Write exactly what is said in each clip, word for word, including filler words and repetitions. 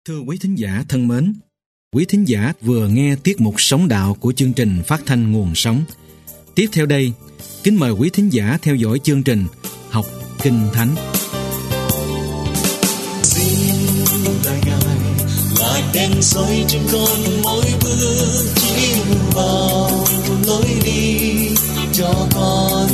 Thưa quý thính giả thân mến, quý thính giả vừa nghe tiết mục Sống Đạo của chương trình phát thanh Nguồn Sống. Tiếp theo đây, kính mời quý thính giả theo dõi chương trình Học Kinh Thánh. Xin đại ngài là đèn soi trên con mỗi bước chỉ vào lối đi cho con.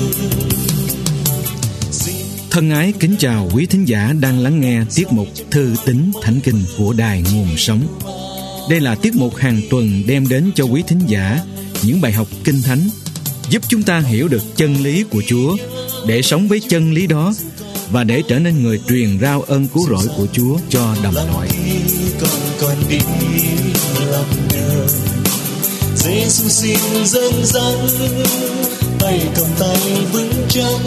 Thân ái kính chào quý thính giả đang lắng nghe tiết mục Thư tín Thánh Kinh của Đài Nguồn Sống. Đây là tiết mục hàng tuần đem đến cho quý thính giả những bài học Kinh Thánh, giúp chúng ta hiểu được chân lý của Chúa, để sống với chân lý đó và để trở nên người truyền rao ơn cứu rỗi của Chúa cho đồng loại. Con con đi làm đường, Giê-xu xin dẫn dắt, tay cầm tay vững chắc.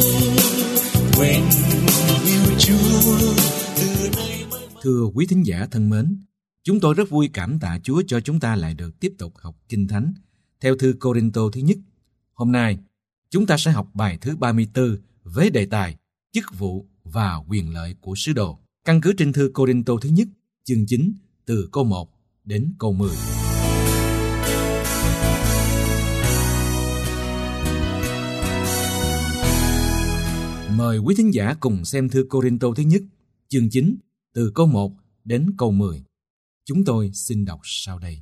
Thưa quý thính giả thân mến, chúng tôi rất vui cảm tạ Chúa cho chúng ta lại được tiếp tục học Kinh Thánh theo thư Cô-rinh-tô thứ nhất. Hôm nay, chúng ta sẽ học bài thứ ba mươi tư với đề tài chức vụ và quyền lợi của sứ đồ, căn cứ trên thư Cô-rinh-tô thứ nhất, chương chín, từ câu một đến câu mười. Mời quý thính giả cùng xem thư Cô-rinh-tô thứ nhất, chương chín, từ câu một đến câu mười. Chúng tôi xin đọc sau đây.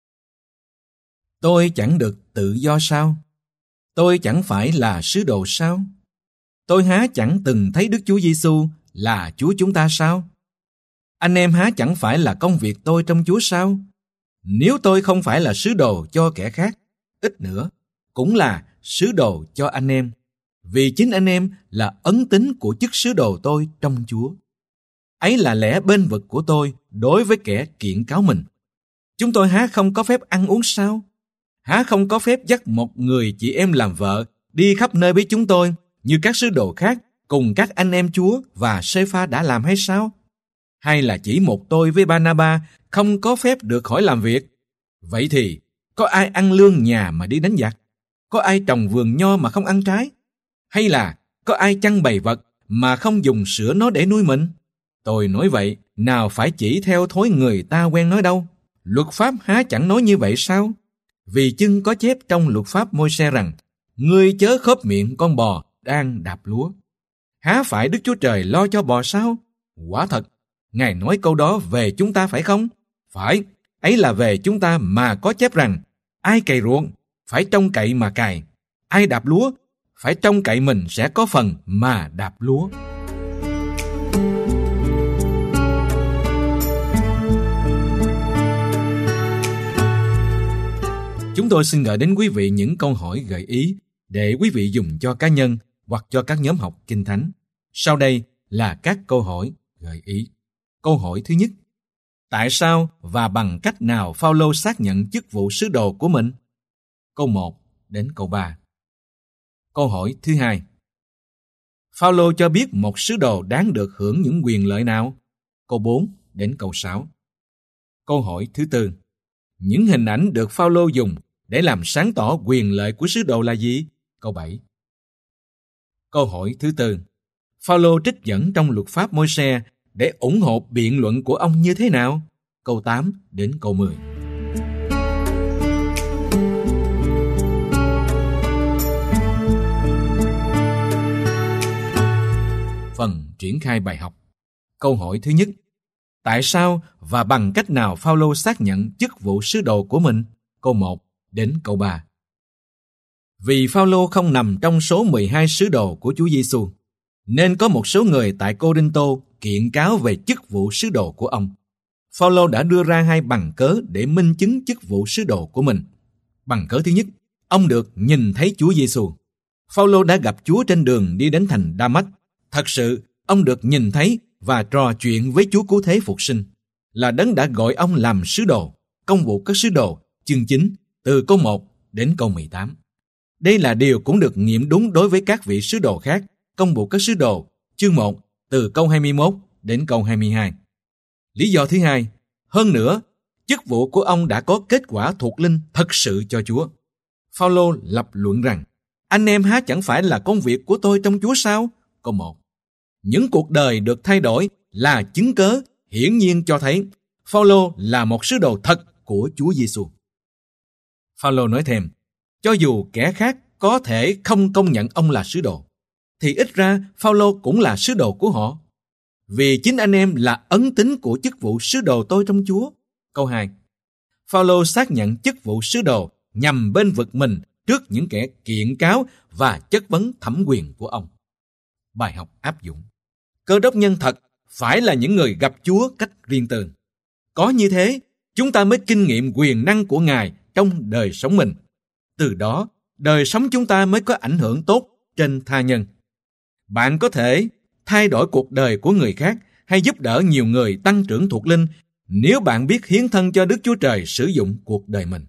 Tôi chẳng được tự do sao? Tôi chẳng phải là sứ đồ sao? Tôi há chẳng từng thấy Đức Chúa Giêsu là Chúa chúng ta sao? Anh em há chẳng phải là công việc tôi trong Chúa sao? Nếu tôi không phải là sứ đồ cho kẻ khác, ít nữa cũng là sứ đồ cho anh em, vì chính anh em là ấn tín của chức sứ đồ tôi trong Chúa. Ấy là lẽ bên vực của tôi đối với kẻ kiện cáo mình. Chúng tôi há không có phép ăn uống sao? Há không có phép dắt một người chị em làm vợ đi khắp nơi với chúng tôi như các sứ đồ khác cùng các anh em Chúa và Sê-pha đã làm hay sao? Hay là chỉ một tôi với Ba-na-ba không có phép được khỏi làm việc? Vậy thì có ai ăn lương nhà mà đi đánh giặc? Có ai trồng vườn nho mà không ăn trái? Hay là có ai chăn bầy vật mà không dùng sữa nó để nuôi mình? Tôi nói vậy, nào phải chỉ theo thói người ta quen nói đâu. Luật pháp há chẳng nói như vậy sao? Vì chưng có chép trong luật pháp Môi-se rằng, ngươi chớ khớp miệng con bò đang đạp lúa. Há phải Đức Chúa Trời lo cho bò sao? Quả thật, Ngài nói câu đó về chúng ta phải không? Phải, ấy là về chúng ta mà có chép rằng, ai cày ruộng, phải trông cậy mà cày. Ai đạp lúa, phải trông cậy mình sẽ có phần mà đạp lúa. Chúng tôi xin gửi đến quý vị những câu hỏi gợi ý để quý vị dùng cho cá nhân hoặc cho các nhóm học Kinh Thánh. Sau đây là các câu hỏi gợi ý. Câu hỏi thứ nhất: tại sao và bằng cách nào Phao-lô xác nhận chức vụ sứ đồ của mình? Câu một đến câu ba. Câu hỏi thứ hai: Phao-lô cho biết một sứ đồ đáng được hưởng những quyền lợi nào? Câu bốn đến câu sáu. Câu hỏi thứ tư: những hình ảnh được Phao-lô dùng để làm sáng tỏ quyền lợi của sứ đồ là gì? Câu bảy. Câu hỏi thứ tư: Phao-lô trích dẫn trong luật pháp Môi-se để ủng hộ biện luận của ông như thế nào? Câu tám đến câu mười. Phần triển khai bài học. Câu hỏi thứ nhất: tại sao và bằng cách nào Phao-lô xác nhận chức vụ sứ đồ của mình? Câu một đến câu ba. Vì Phao-lô không nằm trong số mười hai sứ đồ của Chúa Giêsu, nên có một số người tại Cô-rinh-tô kiện cáo về chức vụ sứ đồ của ông. Phao-lô đã đưa ra hai bằng cớ để minh chứng chức vụ sứ đồ của mình. Bằng cớ thứ nhất, ông được nhìn thấy Chúa Giêsu. Phao-lô đã gặp Chúa trên đường đi đến thành Đa-mách. Thật sự, ông được nhìn thấy và trò chuyện với Chúa Cứu Thế Phục Sinh, là Đấng đã gọi ông làm sứ đồ. Công vụ các sứ đồ, chương chín, từ câu một đến câu mười tám. Đây là điều cũng được nghiệm đúng đối với các vị sứ đồ khác. Công vụ các sứ đồ, chương một, từ câu hai mươi mốt đến câu hai mươi hai. Lý do thứ hai, hơn nữa, chức vụ của ông đã có kết quả thuộc linh thật sự cho Chúa. Phao-lô lập luận rằng, anh em há chẳng phải là công việc của tôi trong Chúa sao? Câu một. Những cuộc đời được thay đổi là chứng cớ hiển nhiên cho thấy Phao-lô là một sứ đồ thật của Chúa Giêsu. Phao-lô nói thêm, cho dù kẻ khác có thể không công nhận ông là sứ đồ, thì ít ra Phao-lô cũng là sứ đồ của họ. Vì chính anh em là ấn tín của chức vụ sứ đồ tôi trong Chúa. Câu hai. Phao-lô xác nhận chức vụ sứ đồ nhằm bên vực mình trước những kẻ kiện cáo và chất vấn thẩm quyền của ông. Bài học áp dụng. Cơ đốc nhân thật phải là những người gặp Chúa cách riêng tư. Có như thế, chúng ta mới kinh nghiệm quyền năng của Ngài trong đời sống mình. Từ đó, đời sống chúng ta mới có ảnh hưởng tốt trên tha nhân. Bạn có thể thay đổi cuộc đời của người khác hay giúp đỡ nhiều người tăng trưởng thuộc linh nếu bạn biết hiến thân cho Đức Chúa Trời sử dụng cuộc đời mình.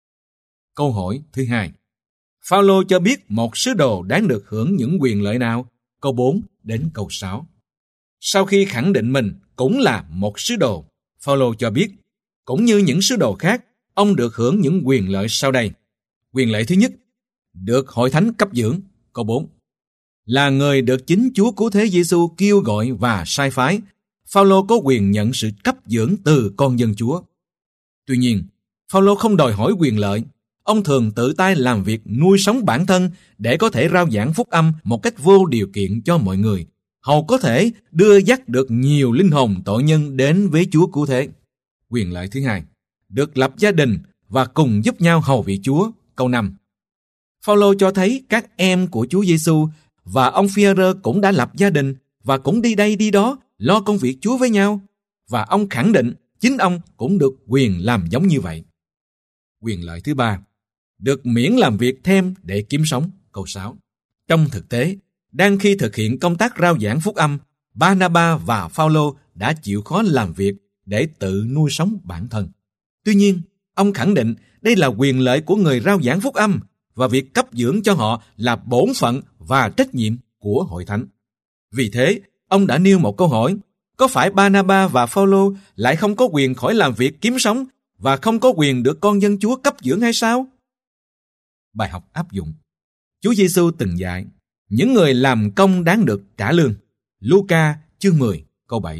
Câu hỏi thứ hai. Phao-lô cho biết một sứ đồ đáng được hưởng những quyền lợi nào? Câu bốn đến câu sáu. Sau khi khẳng định mình cũng là một sứ đồ, Phao-lô cho biết, cũng như những sứ đồ khác, ông được hưởng những quyền lợi sau đây. Quyền lợi thứ nhất, được hội thánh cấp dưỡng. Câu bốn. Là người được chính Chúa Cứu Thế Giêsu kêu gọi và sai phái, Phao-lô có quyền nhận sự cấp dưỡng từ con dân Chúa. Tuy nhiên, Phao-lô không đòi hỏi quyền lợi. Ông thường tự tay làm việc nuôi sống bản thân để có thể rao giảng phúc âm một cách vô điều kiện cho mọi người, hầu có thể đưa dắt được nhiều linh hồn tội nhân đến với Chúa Cứu Thế. Quyền lợi thứ hai, được lập gia đình và cùng giúp nhau hầu việc Chúa. Câu năm. Phao-lô cho thấy các em của Chúa Giêsu và ông Phi-e-rơ cũng đã lập gia đình và cũng đi đây đi đó lo công việc Chúa với nhau, và ông khẳng định chính ông cũng được quyền làm giống như vậy. Quyền lợi thứ ba, được miễn làm việc thêm để kiếm sống. Câu sáu. Trong thực tế, đang khi thực hiện công tác rao giảng phúc âm, Ba-na-ba và Phao-lô đã chịu khó làm việc để tự nuôi sống bản thân. Tuy nhiên, ông khẳng định đây là quyền lợi của người rao giảng phúc âm và việc cấp dưỡng cho họ là bổn phận và trách nhiệm của hội thánh. Vì thế, ông đã nêu một câu hỏi, có phải Ba-na-ba và Phao-lô lại không có quyền khỏi làm việc kiếm sống và không có quyền được con dân Chúa cấp dưỡng hay sao? Bài học áp dụng. Chúa Giêsu từng dạy, những người làm công đáng được trả lương. Luca chương mười câu bảy.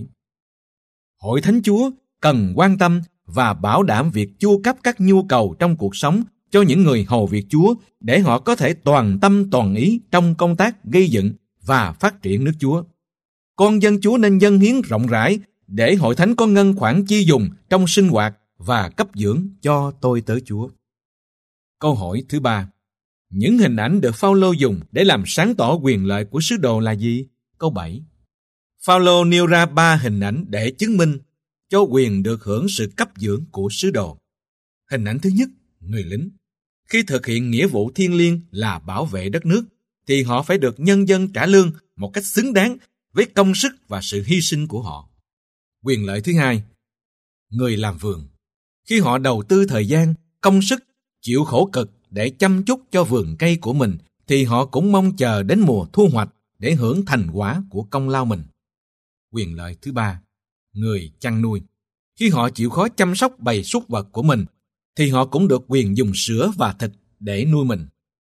Hội thánh Chúa cần quan tâm và bảo đảm việc chu cấp các nhu cầu trong cuộc sống cho những người hầu việc Chúa để họ có thể toàn tâm toàn ý trong công tác gây dựng và phát triển nước Chúa. Con dân Chúa nên dâng hiến rộng rãi để hội thánh có ngân khoản chi dùng trong sinh hoạt và cấp dưỡng cho tôi tớ Chúa. Câu hỏi thứ ba. Những hình ảnh được Phao-lô dùng để làm sáng tỏ quyền lợi của sứ đồ là gì? Câu bảy. Phao-lô nêu ra ba hình ảnh để chứng minh cho quyền được hưởng sự cấp dưỡng của sứ đồ. Hình ảnh thứ nhất, người lính. Khi thực hiện nghĩa vụ thiêng liêng là bảo vệ đất nước, thì họ phải được nhân dân trả lương một cách xứng đáng với công sức và sự hy sinh của họ. Quyền lợi thứ hai, người làm vườn. Khi họ đầu tư thời gian, công sức, chịu khổ cực để chăm chút cho vườn cây của mình, thì họ cũng mong chờ đến mùa thu hoạch để hưởng thành quả của công lao mình. Quyền lợi thứ ba, người chăn nuôi. Khi họ chịu khó chăm sóc bầy súc vật của mình, thì họ cũng được quyền dùng sữa và thịt để nuôi mình.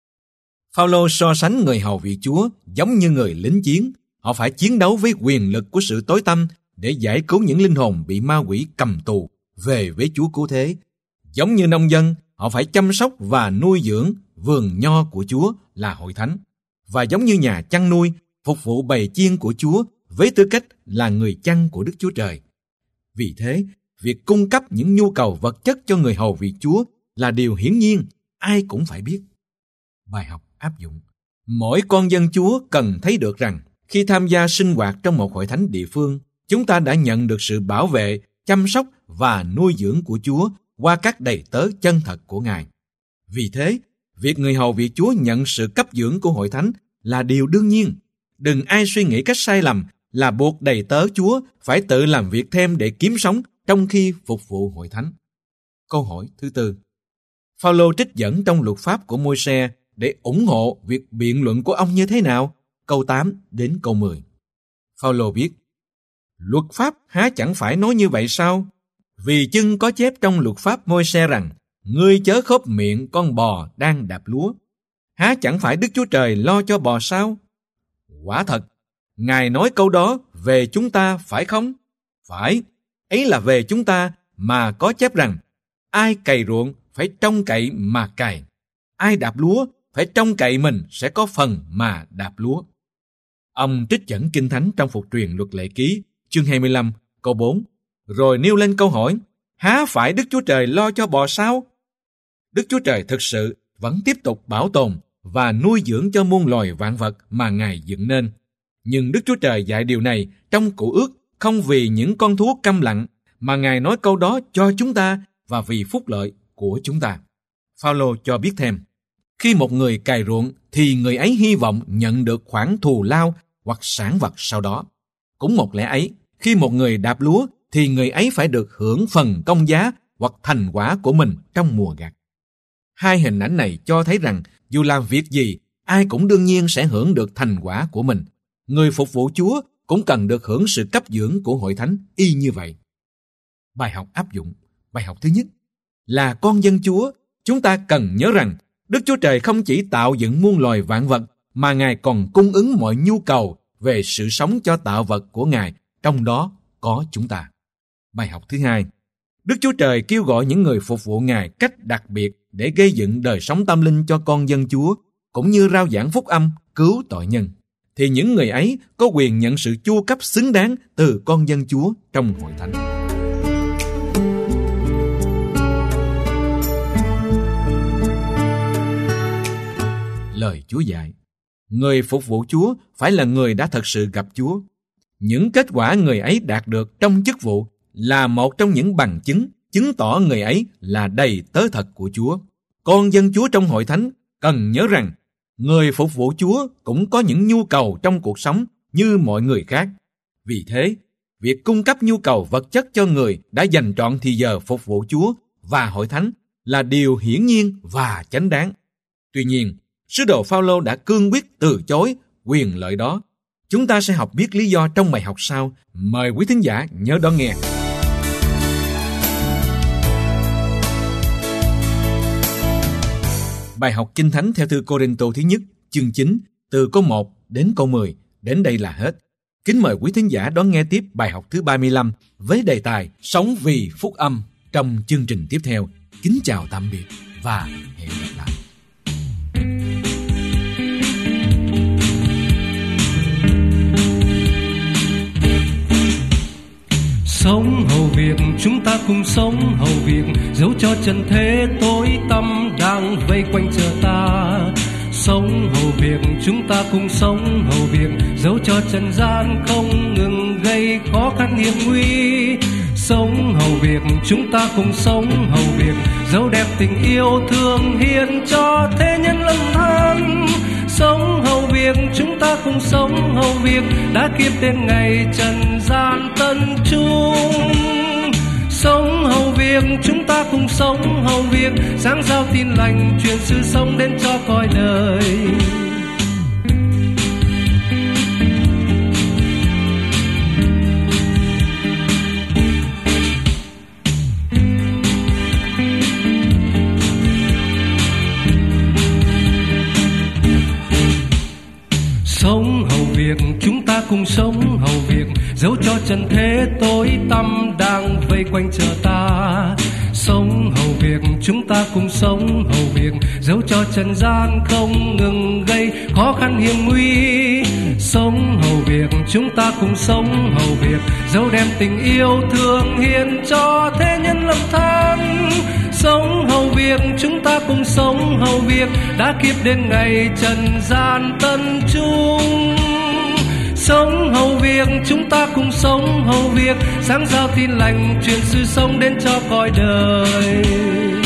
Phao-lô so sánh người hầu việc Chúa giống như người lính chiến. Họ phải chiến đấu với quyền lực của sự tối tăm để giải cứu những linh hồn bị ma quỷ cầm tù về với Chúa Cứu Thế. Giống như nông dân, họ phải chăm sóc và nuôi dưỡng vườn nho của Chúa là hội thánh. Và giống như nhà chăn nuôi, phục vụ bầy chiên của Chúa với tư cách là người chăn của Đức Chúa Trời. Vì thế, việc cung cấp những nhu cầu vật chất cho người hầu việc Chúa là điều hiển nhiên, ai cũng phải biết. Bài học áp dụng. Mỗi con dân Chúa cần thấy được rằng khi tham gia sinh hoạt trong một hội thánh địa phương, chúng ta đã nhận được sự bảo vệ, chăm sóc và nuôi dưỡng của Chúa qua các đầy tớ chân thật của Ngài. Vì thế, việc người hầu việc Chúa nhận sự cấp dưỡng của hội thánh là điều đương nhiên. Đừng ai suy nghĩ cách sai lầm là buộc đầy tớ Chúa phải tự làm việc thêm để kiếm sống trong khi phục vụ hội thánh. Câu hỏi thứ tư. Phao-lô trích dẫn trong luật pháp của Môi-se để ủng hộ việc biện luận của ông như thế nào? Câu tám đến câu mười. Phao-lô viết, luật pháp há chẳng phải nói như vậy sao? Vì chưng có chép trong luật pháp Môi-se rằng, ngươi chớ khốp miệng con bò đang đạp lúa. Há chẳng phải Đức Chúa Trời lo cho bò sao? Quả thật, Ngài nói câu đó về chúng ta phải không? Phải, Ấy là về chúng ta mà có chép rằng, ai cày ruộng phải trông cậy mà cày, ai đạp lúa phải trông cậy mình sẽ có phần mà đạp lúa. Ông trích dẫn Kinh Thánh trong Phục truyền Luật Lệ Ký, chương hai mươi lăm, câu bốn, rồi nêu lên câu hỏi, há phải Đức Chúa Trời lo cho bò sao? Đức Chúa Trời thực sự vẫn tiếp tục bảo tồn và nuôi dưỡng cho muôn loài vạn vật mà Ngài dựng nên. Nhưng Đức Chúa Trời dạy điều này trong Cựu Ước không vì những con thú câm lặng, mà Ngài nói câu đó cho chúng ta và vì phúc lợi của chúng ta. Phao-lô cho biết thêm, khi một người cày ruộng thì người ấy hy vọng nhận được khoản thù lao hoặc sản vật sau đó. Cũng một lẽ ấy, khi một người đạp lúa thì người ấy phải được hưởng phần công giá hoặc thành quả của mình trong mùa gặt. Hai hình ảnh này cho thấy rằng dù làm việc gì, ai cũng đương nhiên sẽ hưởng được thành quả của mình. Người phục vụ Chúa cũng cần được hưởng sự cấp dưỡng của Hội Thánh y như vậy. Bài học áp dụng. Bài học thứ nhất là con dân Chúa, chúng ta cần nhớ rằng Đức Chúa Trời không chỉ tạo dựng muôn loài vạn vật, mà Ngài còn cung ứng mọi nhu cầu về sự sống cho tạo vật của Ngài, trong đó có chúng ta. Bài học thứ hai, Đức Chúa Trời kêu gọi những người phục vụ Ngài cách đặc biệt để gây dựng đời sống tâm linh cho con dân Chúa, cũng như rao giảng phúc âm, cứu tội nhân. Thì những người ấy có quyền nhận sự chu cấp xứng đáng từ con dân Chúa trong Hội Thánh. Lời Chúa dạy, người phục vụ Chúa phải là người đã thật sự gặp Chúa. Những kết quả người ấy đạt được trong chức vụ là một trong những bằng chứng chứng tỏ người ấy là đầy tớ thật của Chúa. Con dân Chúa trong Hội Thánh cần nhớ rằng người phục vụ Chúa cũng có những nhu cầu trong cuộc sống như mọi người khác. Vì thế, việc cung cấp nhu cầu vật chất cho người đã dành trọn thì giờ phục vụ Chúa và Hội Thánh là điều hiển nhiên và chánh đáng. Tuy nhiên, sứ đồ Phao-lô đã cương quyết từ chối quyền lợi đó. Chúng ta sẽ học biết lý do trong bài học sau. Mời quý thính giả nhớ đón nghe. Bài học Kinh Thánh theo thư Cô-rinh-tô thứ nhất, chương chín, từ câu một đến câu mười, đến đây là hết. Kính mời quý thính giả đón nghe tiếp bài học thứ ba mươi lăm với đề tài Sống vì phúc âm trong chương trình tiếp theo. Kính chào tạm biệt và hẹn gặp lại. Sống hầu việc, chúng ta cùng sống hầu việc, dẫu cho trần thế tối tăm đang vây quanh chờ ta. Sống hầu việc, chúng ta cùng sống hầu việc, dẫu cho trần gian không ngừng gây khó khăn hiểm nguy. Sống hầu việc, chúng ta cùng sống hầu việc, dẫu đẹp tình yêu thương hiến cho thế nhân lâm than. Sống hầu việc, chúng ta cùng sống hầu việc, đã kịp đến ngày trần gian tân chung. Sống hầu việc, chúng ta cùng sống hầu việc, sáng giao tin lành truyền sự sống đến cho cõi đời. Sống hầu việc, chúng ta cùng sống hầu việc, dẫu cho trần thế tối tăm đang vây quanh chờ ta. Sống hầu việc, chúng ta cùng sống hầu việc, dẫu cho trần gian không ngừng gây khó khăn hiểm nguy. Sống hầu việc, chúng ta cùng sống hầu việc, dẫu đem tình yêu thương hiến cho thế nhân lâm than. Sống hầu việc, chúng ta cùng sống hầu việc, đã kịp đến ngày trần gian tân chung. Sống hầu việc, chúng ta cùng sống hầu việc, sáng giao tin lành truyền sự sống đến cho cõi đời.